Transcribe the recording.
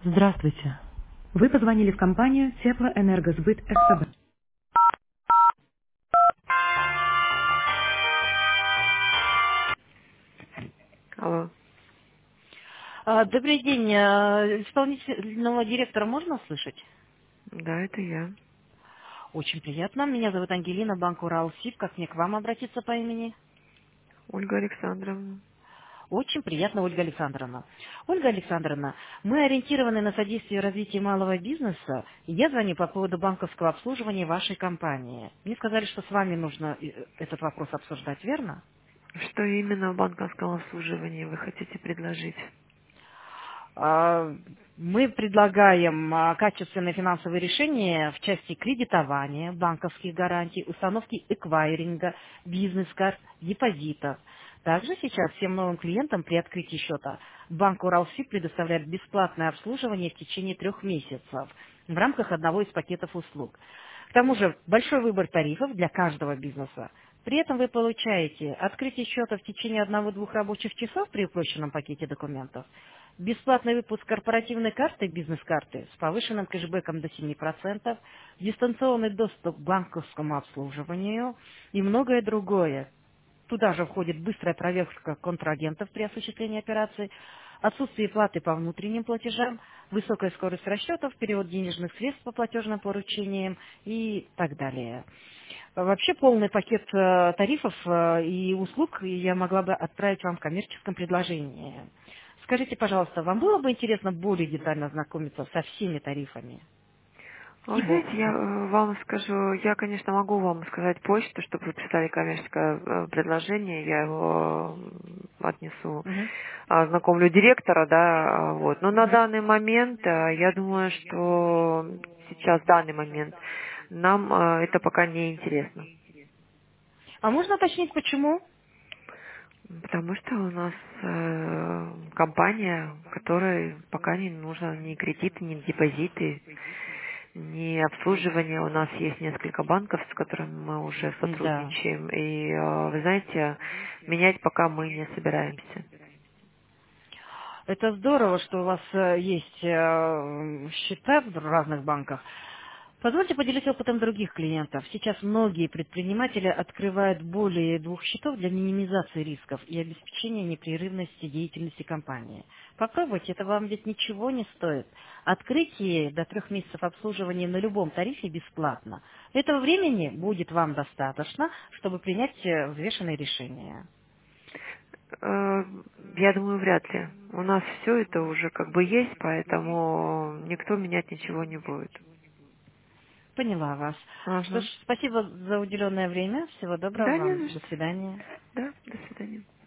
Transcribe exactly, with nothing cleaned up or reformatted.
Здравствуйте. Вы позвонили в компанию Теплоэнергосбыт СПБ. Алло. А, Добрый день. А, Исполнительного директора можно услышать? Да, это я. Очень приятно. Меня зовут Ангелина, банк Уралсиб. Как мне к вам обратиться по имени? Ольга Александровна. Очень приятно, Ольга Александровна. Ольга Александровна, мы ориентированы на содействие развитию малого бизнеса. И я звоню по поводу банковского обслуживания вашей компании. Мне сказали, что с вами нужно э, этот вопрос обсуждать, верно? Что именно в банковском обслуживании вы хотите предложить? А, Мы предлагаем а, качественные финансовые решения в части кредитования, банковских гарантий, установки эквайринга, бизнес-карт, депозитов. Также сейчас всем новым клиентам при открытии счета банк Уралсиб предоставляет бесплатное обслуживание в течение трех месяцев в рамках одного из пакетов услуг. К тому же большой выбор тарифов для каждого бизнеса. При этом вы получаете открытие счета в течение одного-двух рабочих часов при упрощенном пакете документов, бесплатный выпуск корпоративной карты, бизнес-карты с повышенным кэшбэком до семи процентов, дистанционный доступ к банковскому обслуживанию и многое другое. Туда же входит быстрая проверка контрагентов при осуществлении операций, отсутствие платы по внутренним платежам, высокая скорость расчетов, перевод денежных средств по платежным поручениям и так далее. Вообще полный пакет э, тарифов э, и услуг я могла бы отправить вам в коммерческом предложении. Скажите, пожалуйста, вам было бы интересно более детально ознакомиться со всеми тарифами А Вы и знаете, я бонусами? э, вам скажу, я, конечно, могу вам сказать почту, чтобы вы прислали коммерческое э, предложение, я его э, отнесу, Мгм. ознакомлю директора, да, а, вот. Но на Мгм. данный момент, э, я думаю, что сейчас, в данный момент, нам э, это пока не интересно. А можно уточнить, почему? Потому что у нас э, компания, которой пока не нужно ни кредиты, ни депозиты, ни обслуживание. У нас есть несколько банков, с которыми мы уже Да. сотрудничаем. И э, вы знаете, менять пока мы не собираемся. Это здорово, что у вас э, есть э, счета в разных банках. Позвольте поделиться опытом других клиентов. Сейчас многие предприниматели открывают более двух счетов для минимизации рисков и обеспечения непрерывности деятельности компании. Попробуйте, это вам ведь ничего не стоит. Открытие до трех месяцев обслуживания на любом тарифе бесплатно. Этого времени будет вам достаточно, чтобы принять э, взвешенные решения. Э, Я думаю, вряд ли. У нас все это уже как бы есть, поэтому никто менять ничего не будет. Поняла вас. Что ж, Ага. спасибо за уделенное время. Всего доброго Да, не вам. за До что. свидания. Да, до свидания.